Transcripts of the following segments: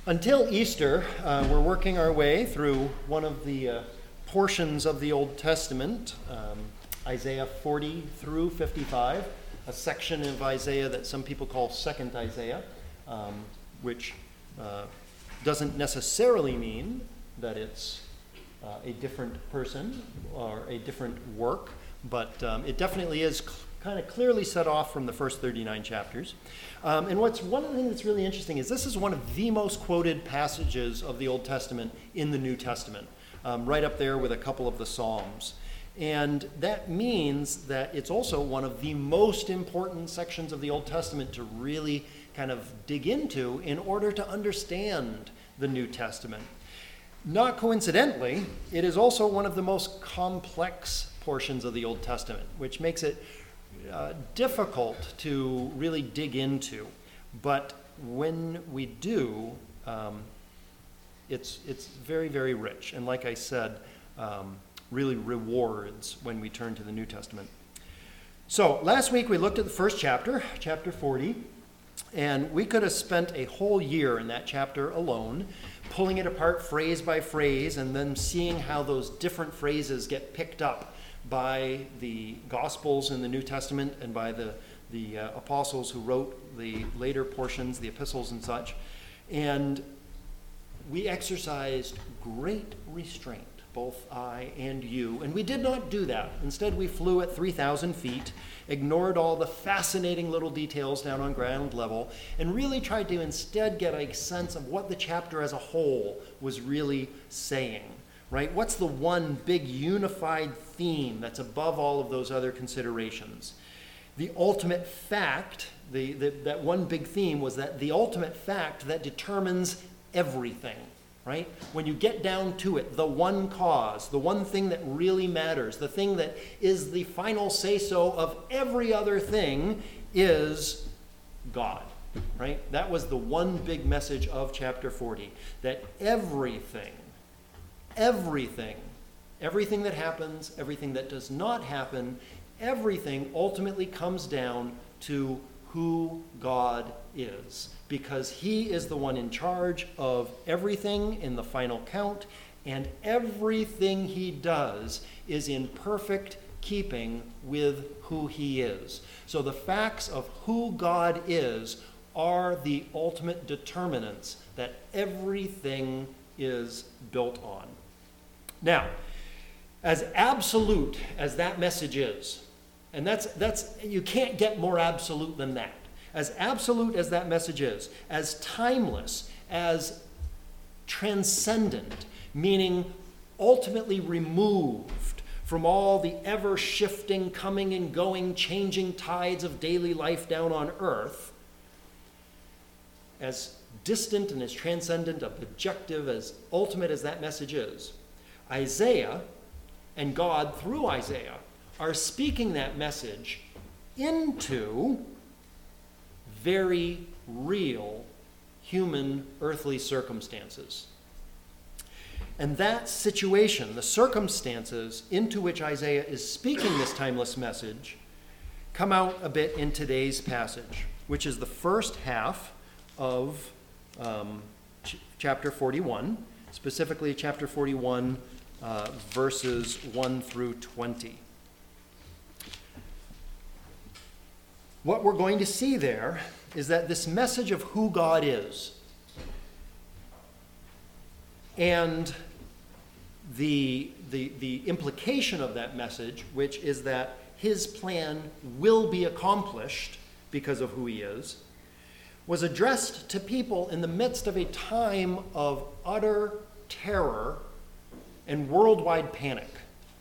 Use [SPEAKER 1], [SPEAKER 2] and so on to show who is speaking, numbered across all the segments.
[SPEAKER 1] Until Easter, we're working our way through one of the portions of the Old Testament, Isaiah 40 through 55, a section of Isaiah that some people call Second Isaiah, which doesn't necessarily mean that it's a different person or a different work, but it definitely is kind of clearly set off from the first 39 chapters. And one of the things that's really interesting is this is one of the most quoted passages of the Old Testament in the New Testament, right up there with a couple of the Psalms. And that means that it's also one of the most important sections of the Old Testament to really kind of dig into in order to understand the New Testament. Not coincidentally, it is also one of the most complex portions of the Old Testament, which makes it difficult to really dig into. But when we do, it's very, very rich. And like I said, really rewards when we turn to the New Testament. So last week we looked at the first chapter, chapter 40, and we could have spent a whole year in that chapter alone, pulling it apart phrase by phrase, and then seeing how those different phrases get picked up by the Gospels in the New Testament and by the apostles who wrote the later portions, the epistles and such. And we exercised great restraint, both I and you, and we did not do that. Instead, we flew at 3,000 feet, ignored all the fascinating little details down on ground level, and really tried to instead get a sense of what the chapter as a whole was really saying, right? What's the one big unified theme that's above all of those other considerations? The ultimate fact, that one big theme was that the ultimate fact that determines everything. Right? When you get down to it, the one cause, the one thing that really matters, the thing that is the final say-so of every other thing is God. Right? That was the one big message of chapter 40, that everything that happens, everything that does not happen, everything ultimately comes down to who God is, because he is the one in charge of everything in the count count, and everything he does is in perfect keeping with who he is. So the facts of who God is are the ultimate determinants that everything is built on. Now, as absolute as that message is, and that's you can't get more absolute than that. As absolute as that message is, as timeless, as transcendent, meaning ultimately removed from all the ever-shifting, coming and going, changing tides of daily life down on earth, as distant and as transcendent, objective, as ultimate as that message is, Isaiah and God, through Isaiah, are speaking that message into very real human earthly circumstances. And that situation, the circumstances into which Isaiah is speaking this timeless message, come out a bit in today's passage, which is the first half of chapter 41, specifically chapter 41, verses 1 through 20. What we're going to see there is that this message of who God is and the implication of that message, which is that his plan will be accomplished because of who he is, was addressed to people in the midst of a time of utter terror and worldwide panic.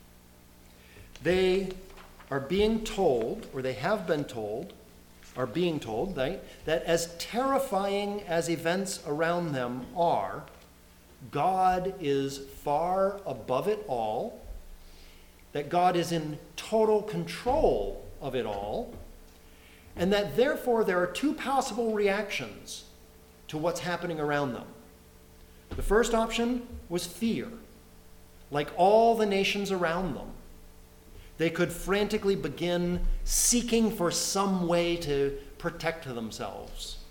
[SPEAKER 1] They are being told, or they have been told, are being told, right, that as terrifying as events around them are, God is far above it all, that God is in total control of it all, and that therefore there are two possible reactions to what's happening around them. The first option was fear, like all the nations around them. They could frantically begin seeking for some way to protect themselves.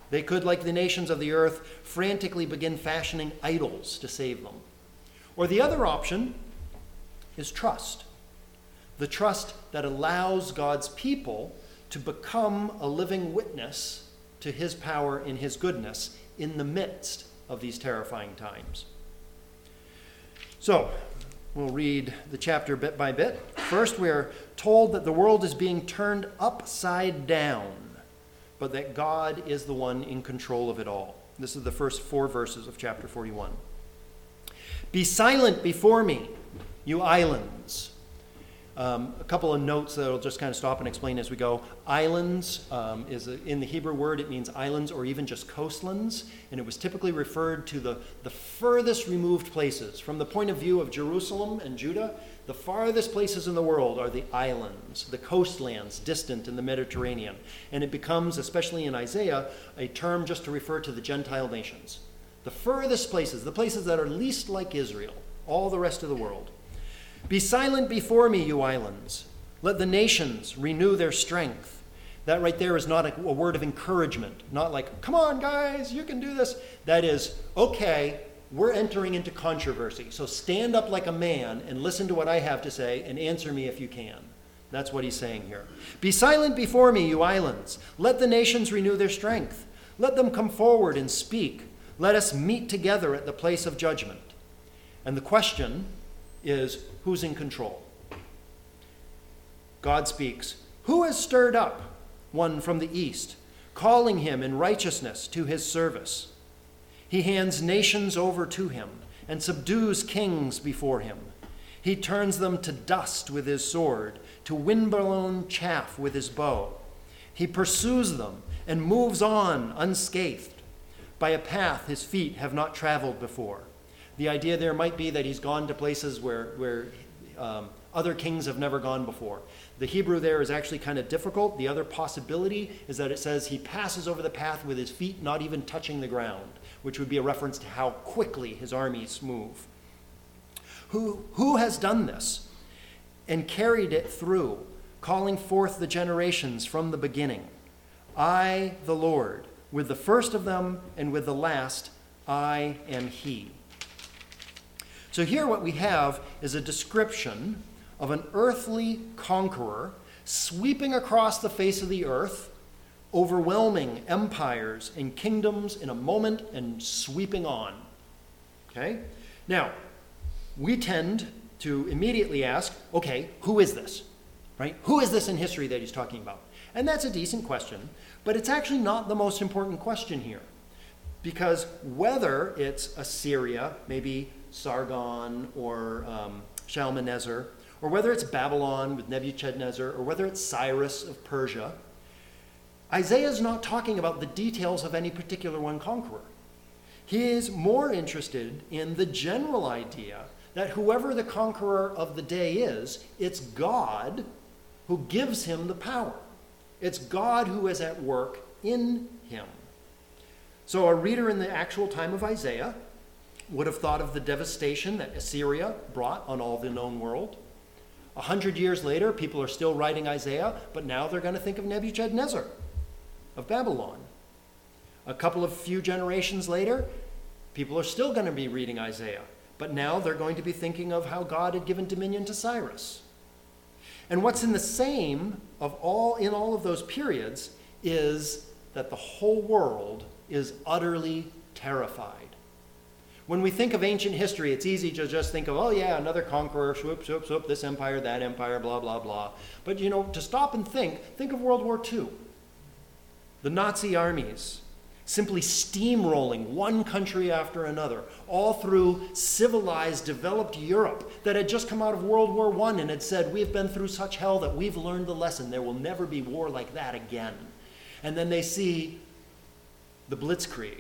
[SPEAKER 1] They could, like the nations of the earth, frantically begin fashioning idols to save them. Or the other option is trust. The trust that allows God's people to become a living witness to his power and his goodness in the midst of these terrifying times. So, we'll read the chapter bit by bit. First, we're told that the world is being turned upside down, but that God is the one in control of it all. This is the first 4 verses of chapter 41. Be silent before me, you islands. A couple of notes that I'll just kind of stop and explain as we go. Islands in the Hebrew word, it means islands or even just coastlands, and it was typically referred to the furthest removed places. From the point of view of Jerusalem and Judah, the farthest places in the world are the islands, the coastlands distant in the Mediterranean. And it becomes, especially in Isaiah, a term just to refer to the Gentile nations. The furthest places, the places that are least like Israel, all the rest of the world. Be silent before me, you islands. Let the nations renew their strength. That right there is not a word of encouragement, not like, come on, guys, you can do this. That is, okay, we're entering into controversy, so stand up like a man and listen to what I have to say and answer me if you can. That's what he's saying here. Be silent before me, you islands. Let the nations renew their strength. Let them come forward and speak. Let us meet together at the place of judgment. And the question is, who's in control? God speaks. Who has stirred up one from the east, calling him in righteousness to his service? He hands nations over to him and subdues kings before him. He turns them to dust with his sword, to wind-blown chaff with his bow. He pursues them and moves on unscathed by a path his feet have not traveled before. The idea there might be that he's gone to places where other kings have never gone before. The Hebrew there is actually kind of difficult. The other possibility is that it says he passes over the path with his feet not even touching the ground, which would be a reference to how quickly his armies move. Who has done this and carried it through, calling forth the generations from the beginning? I, the Lord, with the first of them and with the last, I am he. So here what we have is a description of an earthly conqueror sweeping across the face of the earth, overwhelming empires and kingdoms in a moment and sweeping on. Okay? Now, we tend to immediately ask, okay, who is this? Right? Who is this in history that he's talking about? And that's a decent question, but it's actually not the most important question here. Because whether it's Assyria, maybe Sargon or Shalmaneser, or whether it's Babylon with Nebuchadnezzar, or whether it's Cyrus of Persia, Isaiah is not talking about the details of any particular one conqueror. He is more interested in the general idea that whoever the conqueror of the day is, it's God who gives him the power. It's God who is at work in him. So a reader in the actual time of Isaiah would have thought of the devastation that Assyria brought on all the known world. 100 years later, people are still writing Isaiah, but now they're going to think of Nebuchadnezzar of Babylon. A couple of few generations later, people are still going to be reading Isaiah, but now they're going to be thinking of how God had given dominion to Cyrus. And what's in the same in all of those periods is that the whole world is utterly terrified. When we think of ancient history, it's easy to just think of, oh yeah, another conqueror, swoop, swoop, swoop, this empire, that empire, blah, blah, blah. But to stop and think of World War II. The Nazi armies simply steamrolling one country after another, all through civilized, developed Europe that had just come out of World War I and had said, we've been through such hell that we've learned the lesson. There will never be war like that again. And then they see the Blitzkrieg.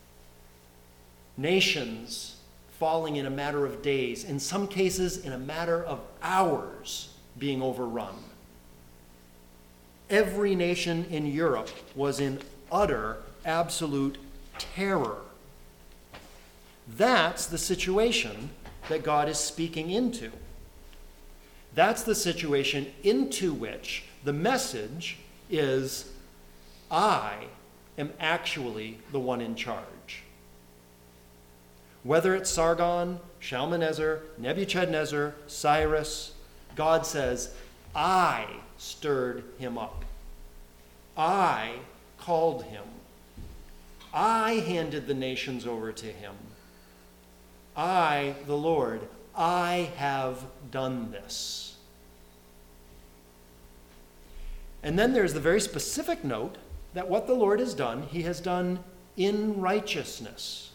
[SPEAKER 1] Nations falling in a matter of days, in some cases in a matter of hours being overrun. Every nation in Europe was in utter, absolute terror. That's the situation that God is speaking into. That's the situation into which the message is, I am actually the one in charge. Whether it's Sargon, Shalmaneser, Nebuchadnezzar, Cyrus, God says, I stirred him up. I called him. I handed the nations over to him. I, the Lord, I have done this. And then there's the very specific note that what the Lord has done, he has done in righteousness.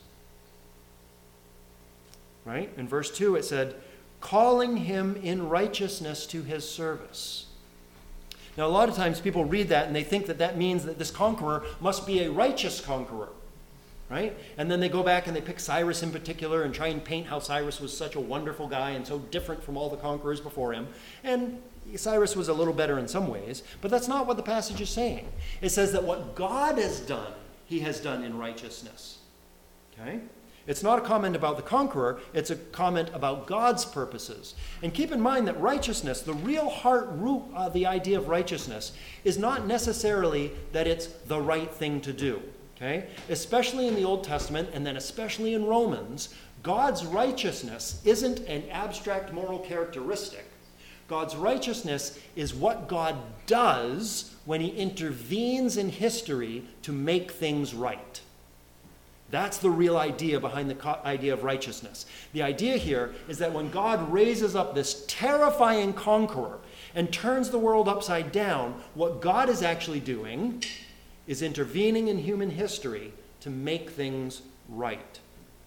[SPEAKER 1] Right? In verse 2 it said, calling him in righteousness to his service. Now, a lot of times people read that and they think that that means that this conqueror must be a righteous conqueror, right? And then they go back and they pick Cyrus in particular and try and paint how Cyrus was such a wonderful guy and so different from all the conquerors before him. And Cyrus was a little better in some ways, but that's not what the passage is saying. It says that what God has done, he has done in righteousness. Okay? It's not a comment about the conqueror, it's a comment about God's purposes. And keep in mind that righteousness, the real heart root of the idea of righteousness, is not necessarily that it's the right thing to do. Okay? Especially in the Old Testament, and then especially in Romans, God's righteousness isn't an abstract moral characteristic. God's righteousness is what God does when he intervenes in history to make things right. That's the real idea behind the idea of righteousness. The idea here is that when God raises up this terrifying conqueror and turns the world upside down, what God is actually doing is intervening in human history to make things right.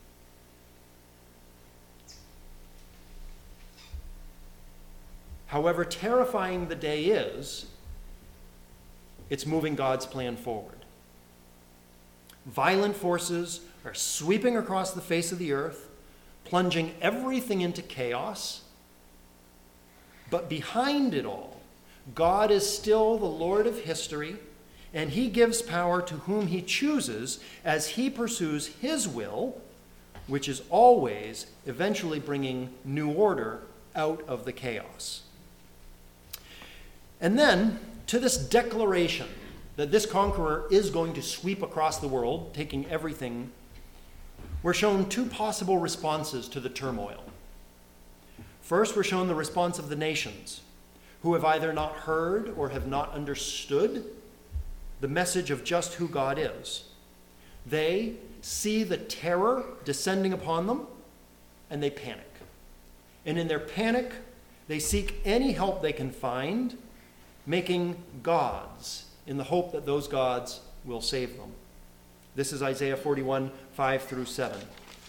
[SPEAKER 1] However terrifying the day is, it's moving God's plan forward. Violent forces are sweeping across the face of the earth, plunging everything into chaos. But behind it all, God is still the Lord of history, and he gives power to whom he chooses as he pursues his will, which is always eventually bringing new order out of the chaos. And then, to this declaration that this conqueror is going to sweep across the world, taking everything, we're shown two possible responses to the turmoil. First, we're shown the response of the nations, who have either not heard or have not understood the message of just who God is. They see the terror descending upon them, and they panic. And in their panic, they seek any help they can find, making gods in the hope that those gods will save them. This is Isaiah 41, 5 through 7.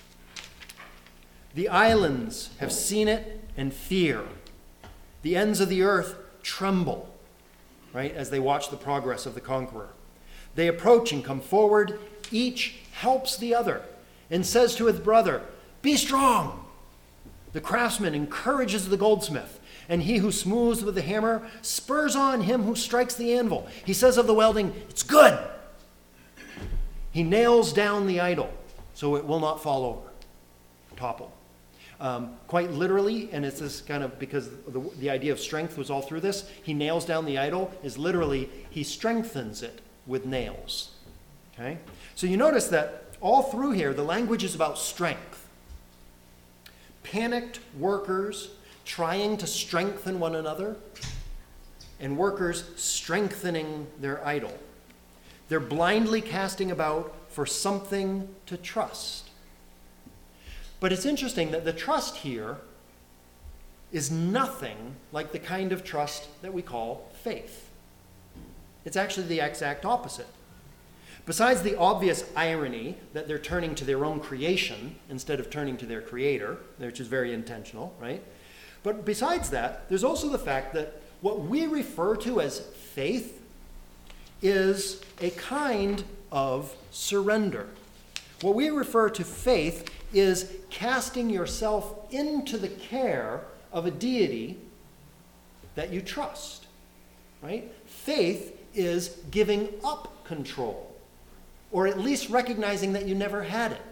[SPEAKER 1] The islands have seen it and fear. The ends of the earth tremble, right, as they watch the progress of the conqueror. They approach and come forward. Each helps the other and says to his brother, "Be strong." The craftsman encourages the goldsmith, and he who smooths with the hammer spurs on him who strikes the anvil. He says of the welding, "It's good." He nails down the idol so it will not fall over, topple. Quite literally, and it's this kind of, because the idea of strength was all through this, he nails down the idol is literally, he strengthens it with nails. Okay? So you notice that all through here, the language is about strength. Panicked workers trying to strengthen one another, and workers strengthening their idol. They're blindly casting about for something to trust. But it's interesting that the trust here is nothing like the kind of trust that we call faith. It's actually the exact opposite. Besides the obvious irony that they're turning to their own creation instead of turning to their creator, which is very intentional, right? But besides that, there's also the fact that what we refer to as faith is a kind of surrender. What we refer to faith is casting yourself into the care of a deity that you trust, right? Faith is giving up control, or at least recognizing that you never had it.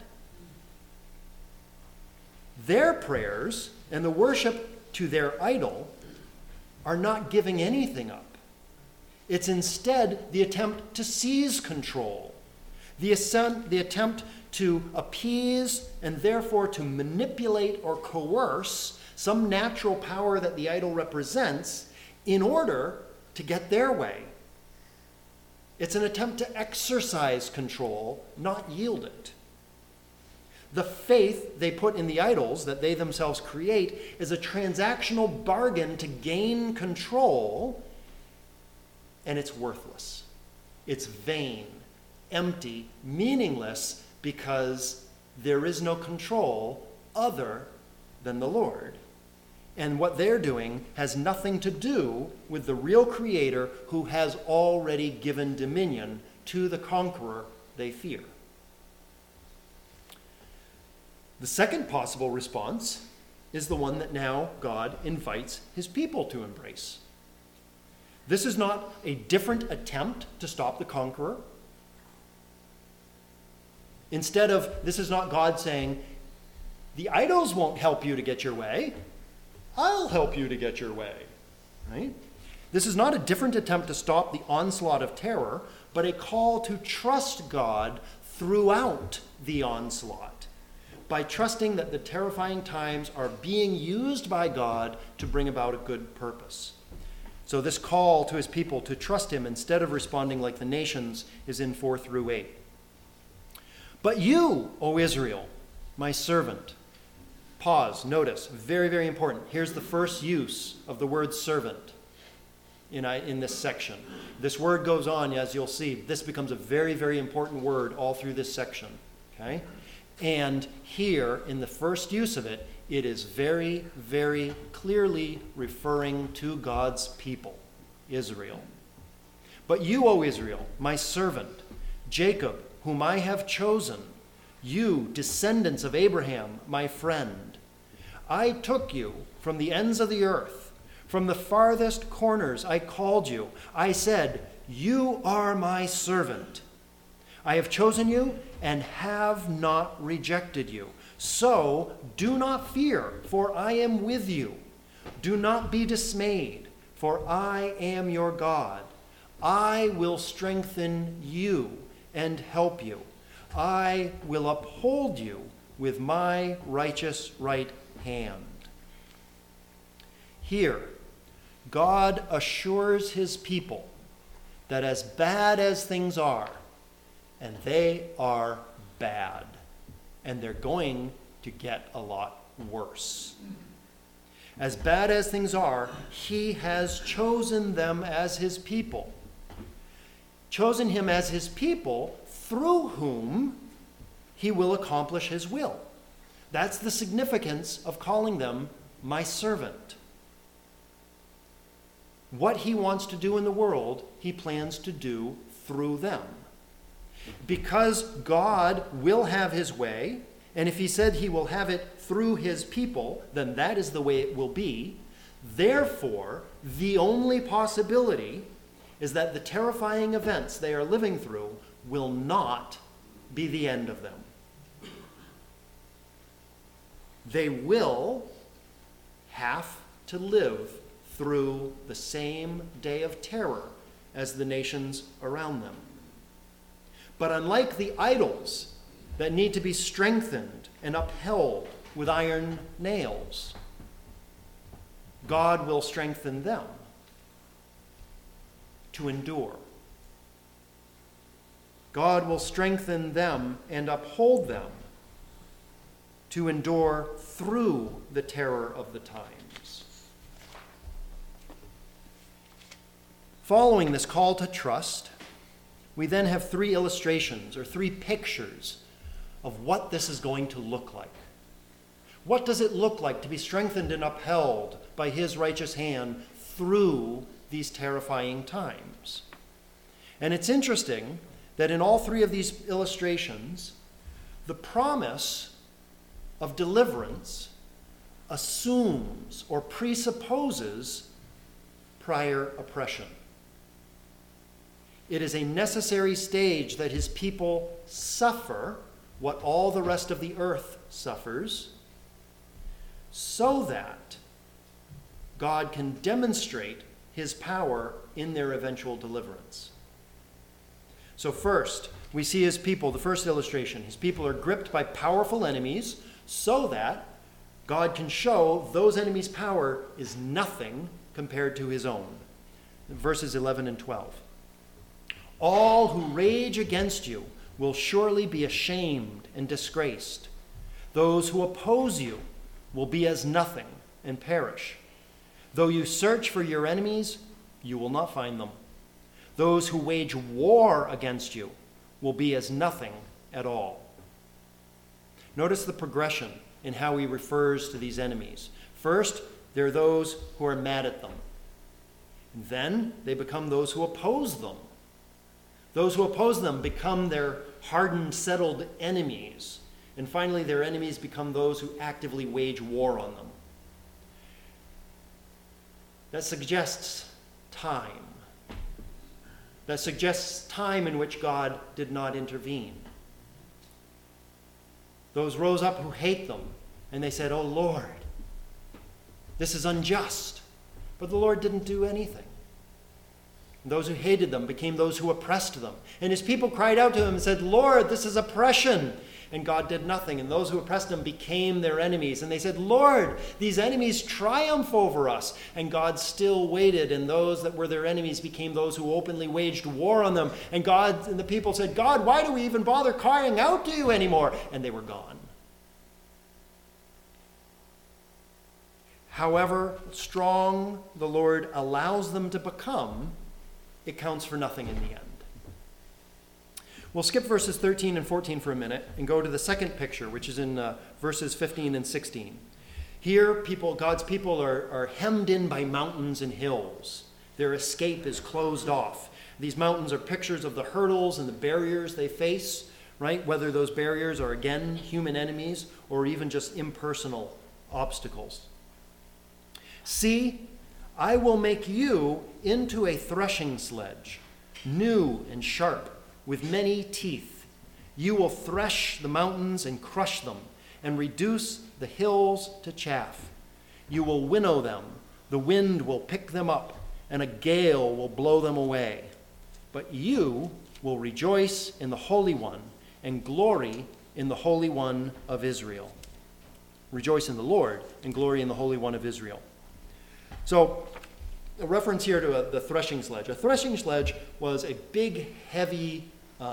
[SPEAKER 1] Their prayers and the worship to their idol are not giving anything up. It's instead the attempt to seize control The attempt to appease and therefore to manipulate or coerce some natural power that the idol represents in order to get their way. It's an attempt to exercise control, not yield it. The faith they put in the idols that they themselves create is a transactional bargain to gain control, and it's worthless. It's vain, empty, meaningless, because there is no control other than the Lord. And what they're doing has nothing to do with the real Creator who has already given dominion to the conqueror they fear. The second possible response is the one that now God invites his people to embrace. This is not a different attempt to stop the conqueror. Instead of, this is not God saying, the idols won't help you to get your way. I'll help you to get your way. Right? This is not a different attempt to stop the onslaught of terror, but a call to trust God throughout the onslaught, by trusting that the terrifying times are being used by God to bring about a good purpose. So this call to his people to trust him instead of responding like the nations is in 4 through 8. But you, O Israel, my servant. Pause, notice, very, very important. Here's the first use of the word servant in this section. This word goes on, as you'll see. This becomes a very, very important word all through this section. Okay? And here, in the first use of it, it is very, very clearly referring to God's people, Israel. But you, O Israel, my servant, Jacob, whom I have chosen, you, descendants of Abraham, my friend, I took you from the ends of the earth, from the farthest corners I called you. I said, you are my servant. I have chosen you and have not rejected you. So do not fear, for I am with you. Do not be dismayed, for I am your God. I will strengthen you and help you. I will uphold you with my righteous right hand. Here, God assures his people that as bad as things are, and they are bad, and they're going to get a lot worse. As bad as things are, he has chosen them as his people. Chosen him as his people through whom he will accomplish his will. That's the significance of calling them my servant. What he wants to do in the world, he plans to do through them. Because God will have his way, and if he said he will have it through his people, then that is the way it will be. Therefore, the only possibility is that the terrifying events they are living through will not be the end of them. They will have to live through the same day of terror as the nations around them. But unlike the idols that need to be strengthened and upheld with iron nails, God will strengthen them to endure. God will strengthen them and uphold them to endure through the terror of the times. Following this call to trust, we then have 3 illustrations or 3 pictures of what this is going to look like. What does it look like to be strengthened and upheld by his righteous hand through these terrifying times? And it's interesting that in all 3 of these illustrations, the promise of deliverance assumes or presupposes prior oppression. It is a necessary stage that his people suffer what all the rest of the earth suffers, so that God can demonstrate his power in their eventual deliverance. So first, we see his people, the first illustration, his people are gripped by powerful enemies so that God can show those enemies' power is nothing compared to his own. Verses 11 and 12. All who rage against you will surely be ashamed and disgraced. Those who oppose you will be as nothing and perish. Though you search for your enemies, you will not find them. Those who wage war against you will be as nothing at all. Notice the progression in how he refers to these enemies. First, there are those who are mad at them. Then they become those who oppose them. Those who oppose them become their hardened, settled enemies. And finally, their enemies become those who actively wage war on them. That suggests time. That suggests time in which God did not intervene. Those rose up who hate them, and they said, "Oh Lord, this is unjust." But the Lord didn't do anything. And those who hated them became those who oppressed them. And his people cried out to him and said, "Lord, this is oppression." And God did nothing. And those who oppressed them became their enemies. And they said, "Lord, these enemies triumph over us." And God still waited. And those that were their enemies became those who openly waged war on them. And God and the people said, "God, why do we even bother crying out to you anymore?" And they were gone. However strong the Lord allows them to become, it counts for nothing in the end. We'll skip verses 13 and 14 for a minute and go to the second picture, which is in verses 15 and 16. Here, God's people are hemmed in by mountains and hills. Their escape is closed off. These mountains are pictures of the hurdles and the barriers they face, right? Whether those barriers are, again, human enemies or even just impersonal obstacles. "See, I will make you into a threshing sledge, new and sharp, with many teeth. You will thresh the mountains and crush them, and reduce the hills to chaff. You will winnow them, the wind will pick them up, and a gale will blow them away. But you will rejoice in the Holy One, and glory in the Holy One of Israel." Rejoice in the Lord, and glory in the Holy One of Israel. So, a reference here to the threshing sledge. A threshing sledge was a big, heavy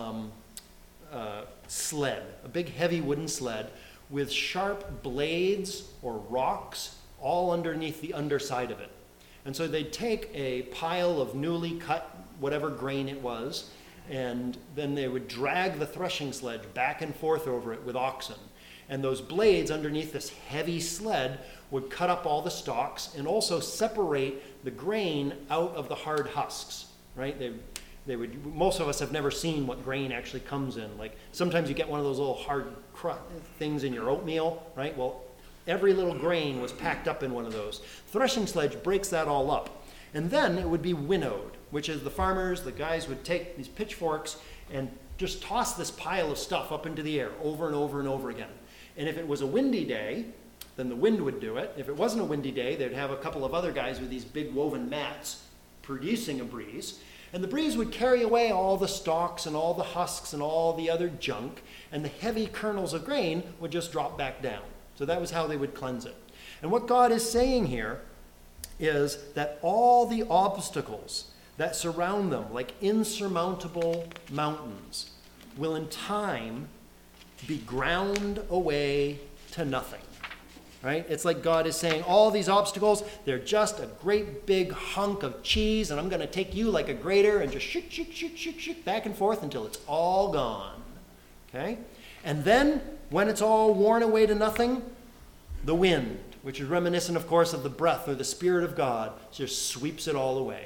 [SPEAKER 1] sled, a big, heavy wooden sled with sharp blades or rocks all underneath the underside of it. And so they'd take a pile of newly cut whatever grain it was, and then they would drag the threshing sledge back and forth over it with oxen. And those blades underneath this heavy sled would cut up all the stalks and also separate the grain out of the hard husks, right? They would. Most of us have never seen what grain actually comes in. Like sometimes you get one of those little hard things in your oatmeal, right? Well, every little grain was packed up in one of those. Threshing sledge breaks that all up. And then it would be winnowed, which is the guys would take these pitchforks and just toss this pile of stuff up into the air over and over and over again. And if it was a windy day, then the wind would do it. If it wasn't a windy day, they'd have a couple of other guys with these big woven mats producing a breeze. And the breeze would carry away all the stalks and all the husks and all the other junk, and the heavy kernels of grain would just drop back down. So that was how they would cleanse it. And what God is saying here is that all the obstacles that surround them, like insurmountable mountains, will in time be ground away to nothing. Right? It's like God is saying, all these obstacles, they're just a great big hunk of cheese, and I'm going to take you like a grater and just shoot back and forth until it's all gone. Okay? And then, when it's all worn away to nothing, the wind, which is reminiscent, of course, of the breath or the Spirit of God, just sweeps it all away.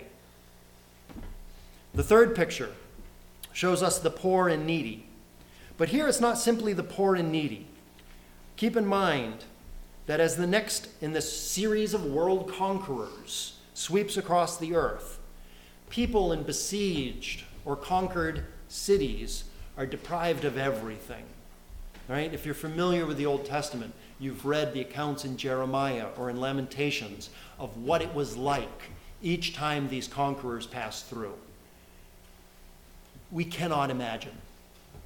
[SPEAKER 1] The third picture shows us the poor and needy. But here it's not simply the poor and needy. Keep in mind that as the next in this series of world conquerors sweeps across the earth, people in besieged or conquered cities are deprived of everything. Right? If you're familiar with the Old Testament, you've read the accounts in Jeremiah or in Lamentations of what it was like each time these conquerors passed through. We cannot imagine.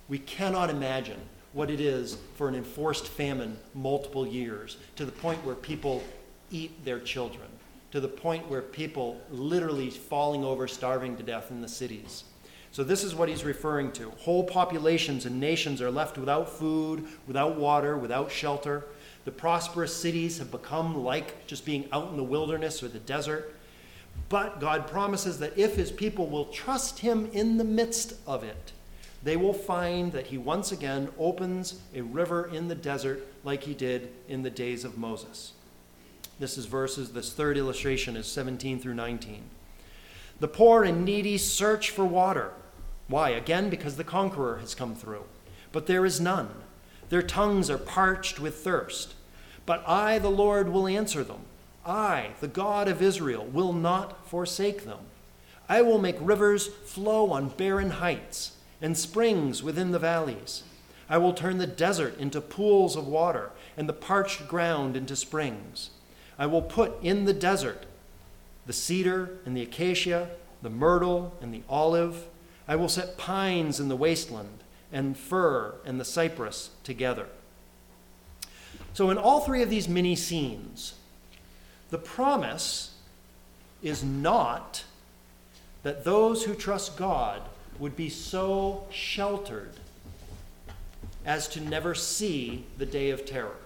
[SPEAKER 1] We cannot imagine what it is for an enforced famine multiple years, to the point where people eat their children, to the point where people literally falling over, starving to death in the cities. So this is what he's referring to. Whole populations and nations are left without food, without water, without shelter. The prosperous cities have become like just being out in the wilderness or the desert. But God promises that if his people will trust him in the midst of it, they will find that he once again opens a river in the desert like he did in the days of Moses. This third illustration is 17 through 19. The poor and needy search for water. Why? Again, because the conqueror has come through. But there is none. Their tongues are parched with thirst. But I, the Lord, will answer them. I, the God of Israel, will not forsake them. I will make rivers flow on barren heights and springs within the valleys. I will turn the desert into pools of water and the parched ground into springs. I will put in the desert the cedar and the acacia, the myrtle and the olive. I will set pines in the wasteland and fir and the cypress together. So in all three of these mini scenes, the promise is not that those who trust God would be so sheltered as to never see the day of terror.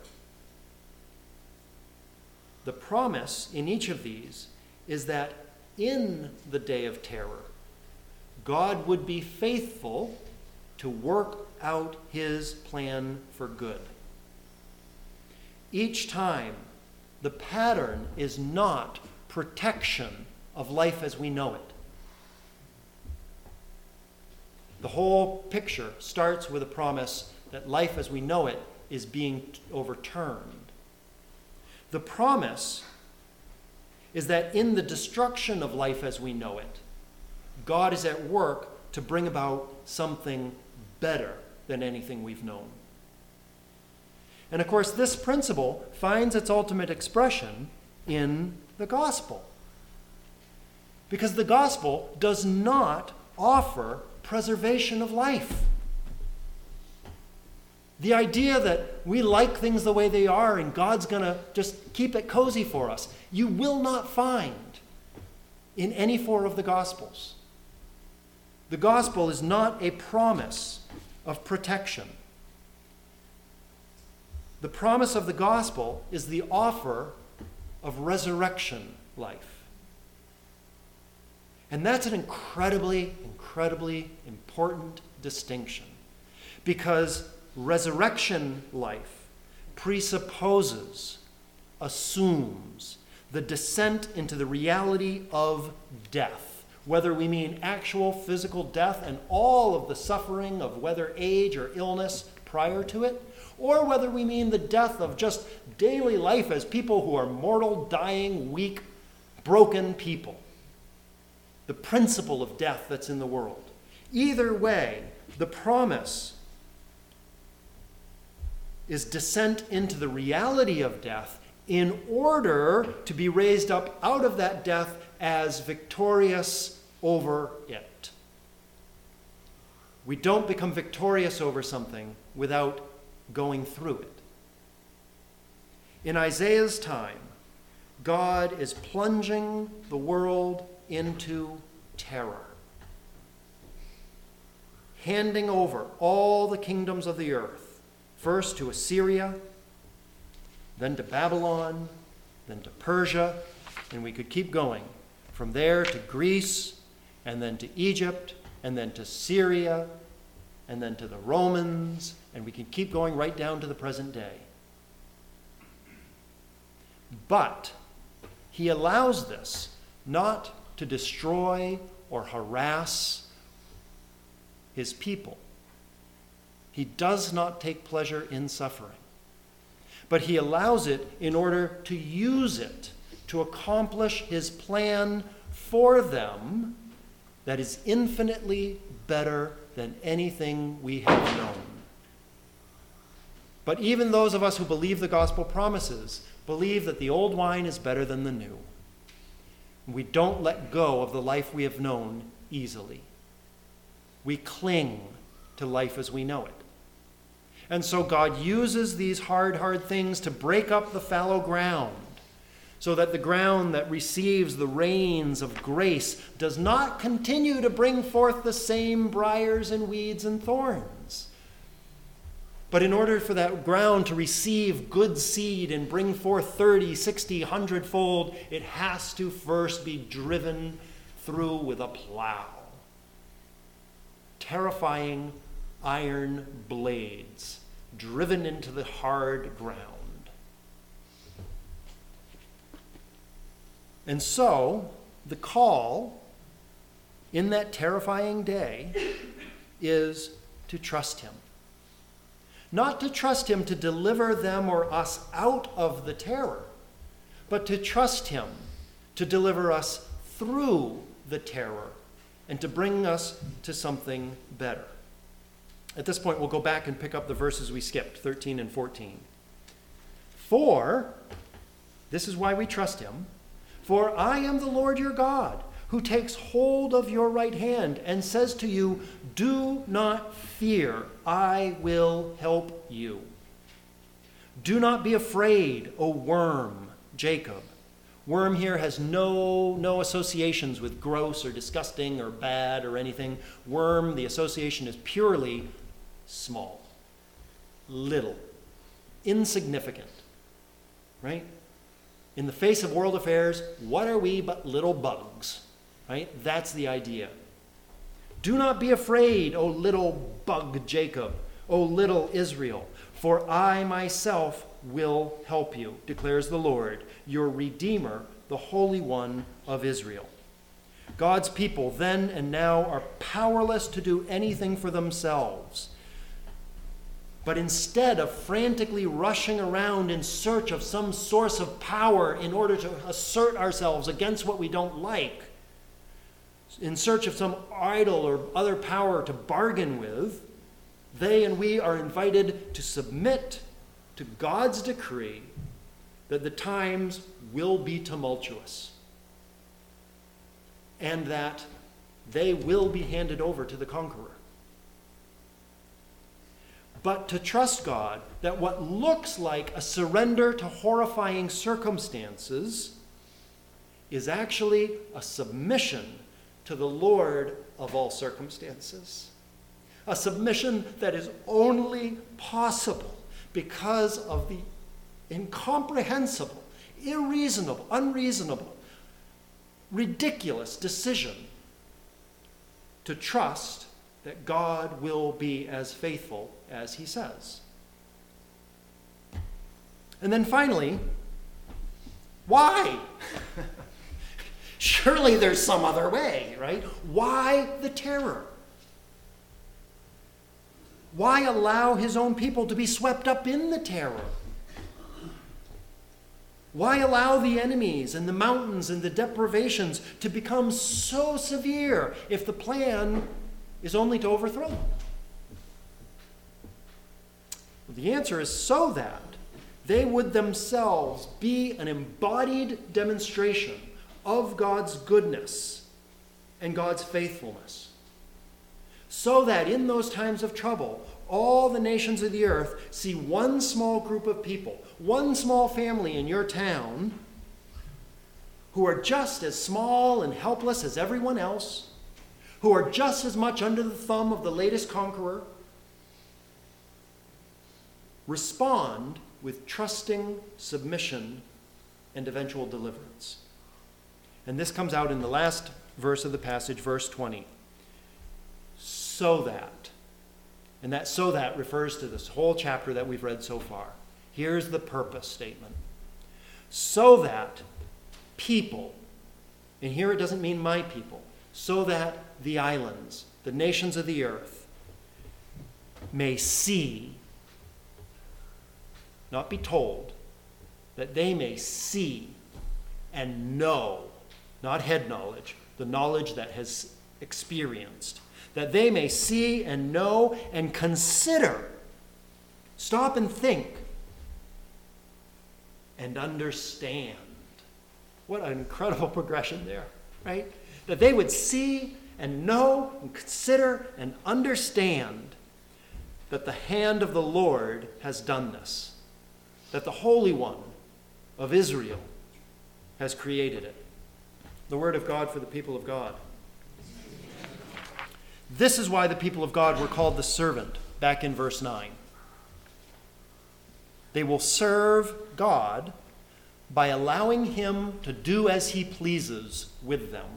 [SPEAKER 1] The promise in each of these is that in the day of terror, God would be faithful to work out his plan for good. Each time, the pattern is not protection of life as we know it. The whole picture starts with a promise that life as we know it is being overturned. The promise is that in the destruction of life as we know it, God is at work to bring about something better than anything we've known. And of course, this principle finds its ultimate expression in the gospel. Because the gospel does not offer preservation of life. The idea that we like things the way they are and God's going to just keep it cozy for us, you will not find in any four of the Gospels. The gospel is not a promise of protection. The promise of the gospel is the offer of resurrection life. And that's an incredibly, incredibly important distinction, because resurrection life presupposes, assumes the descent into the reality of death, whether we mean actual physical death and all of the suffering of whether age or illness prior to it, or whether we mean the death of just daily life as people who are mortal, dying, weak, broken people. The principle of death that's in the world. Either way, the promise is descent into the reality of death in order to be raised up out of that death as victorious over it. We don't become victorious over something without going through it. In Isaiah's time, God is plunging the world into terror, handing over all the kingdoms of the earth, first to Assyria, then to Babylon, then to Persia, and we could keep going. From there to Greece, and then to Egypt, and then to Syria, and then to the Romans, and we can keep going right down to the present day. But he allows this not to destroy or harass his people. He does not take pleasure in suffering, but he allows it in order to use it to accomplish his plan for them that is infinitely better than anything we have known. But even those of us who believe the gospel promises believe that the old wine is better than the new. We don't let go of the life we have known easily. We cling to life as we know it. And so God uses these hard things to break up the fallow ground, so that the ground that receives the rains of grace does not continue to bring forth the same briars and weeds and thorns. But in order for that ground to receive good seed and bring forth 30, 60, 100-fold, it has to first be driven through with a plow. Terrifying iron blades driven into the hard ground. And so, the call in that terrifying day is to trust him. Not to trust him to deliver them or us out of the terror, but to trust him to deliver us through the terror and to bring us to something better. At this point, we'll go back and pick up the verses we skipped, 13 and 14. For, this is why we trust him, for I am the Lord your God, who takes hold of your right hand and says to you, do not fear, I will help you. Do not be afraid, O worm, Jacob. Worm here has no associations with gross or disgusting or bad or anything. Worm, the association is purely small, little, insignificant, right? In the face of world affairs, what are we but little bugs, right? That's the idea. Do not be afraid, O little bug Jacob, O little Israel, for I myself will help you, declares the Lord, your Redeemer, the Holy One of Israel. God's people then and now are powerless to do anything for themselves. But instead of frantically rushing around in search of some source of power in order to assert ourselves against what we don't like, in search of some idol or other power to bargain with, they and we are invited to submit to God's decree that the times will be tumultuous and that they will be handed over to the conqueror. But to trust God that what looks like a surrender to horrifying circumstances is actually a submission to the Lord of all circumstances. A submission that is only possible because of the incomprehensible, unreasonable, ridiculous decision to trust that God will be as faithful as he says. And then finally, why? Surely there's some other way, right? Why the terror? Why allow his own people to be swept up in the terror? Why allow the enemies and the mountains and the deprivations to become so severe if the plan is only to overthrow them? Well, the answer is so that they would themselves be an embodied demonstration of God's goodness and God's faithfulness. So that in those times of trouble, all the nations of the earth see one small group of people, one small family in your town, who are just as small and helpless as everyone else, who are just as much under the thumb of the latest conqueror, respond with trusting submission and eventual deliverance. And this comes out in the last verse of the passage, verse 20. So that. And that so that refers to this whole chapter that we've read so far. Here's the purpose statement. So that people, and here it doesn't mean my people, so that the islands, the nations of the earth, may see, not be told, that they may see and know, not head knowledge, the knowledge that has experienced, that they may see and know and consider, stop and think, and understand. What an incredible progression there, right? That they would see and know and consider and understand that the hand of the Lord has done this, that the Holy One of Israel has created it. The word of God for the people of God. This is why the people of God were called the servant, back in verse 9. They will serve God by allowing him to do as he pleases with them,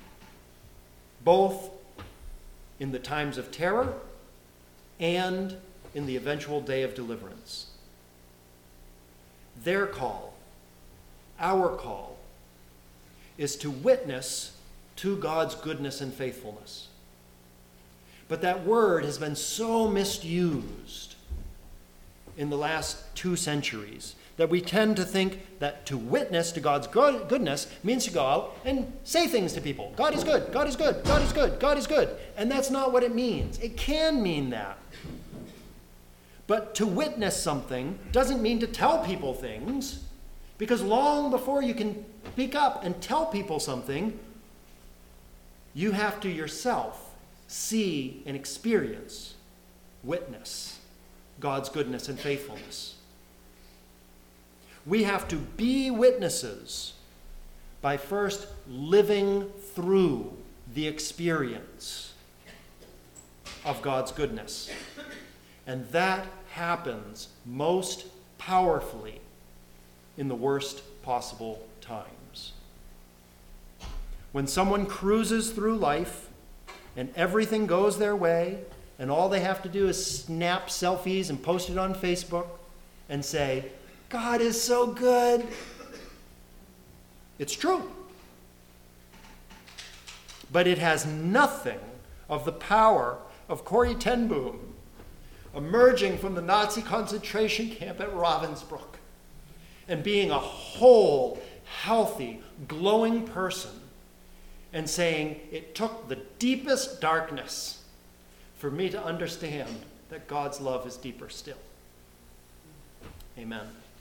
[SPEAKER 1] both in the times of terror and in the eventual day of deliverance. Their call, our call, is to witness to God's goodness and faithfulness. But that word has been so misused in the last 2 centuries that we tend to think that to witness to God's goodness means to go out and say things to people. God is good, God is good, God is good, God is good. And that's not what it means. It can mean that. But to witness something doesn't mean to tell people things, because long before you can speak up and tell people something, you have to yourself see and experience, witness God's goodness and faithfulness. We have to be witnesses by first living through the experience of God's goodness. And that happens most powerfully in the worst possible times. When someone cruises through life and everything goes their way, and all they have to do is snap selfies and post it on Facebook and say, God is so good. It's true. But it has nothing of the power of Corrie ten Boom emerging from the Nazi concentration camp at Ravensbrück and being a whole, healthy, glowing person and saying, it took the deepest darkness for me to understand that God's love is deeper still. Amen.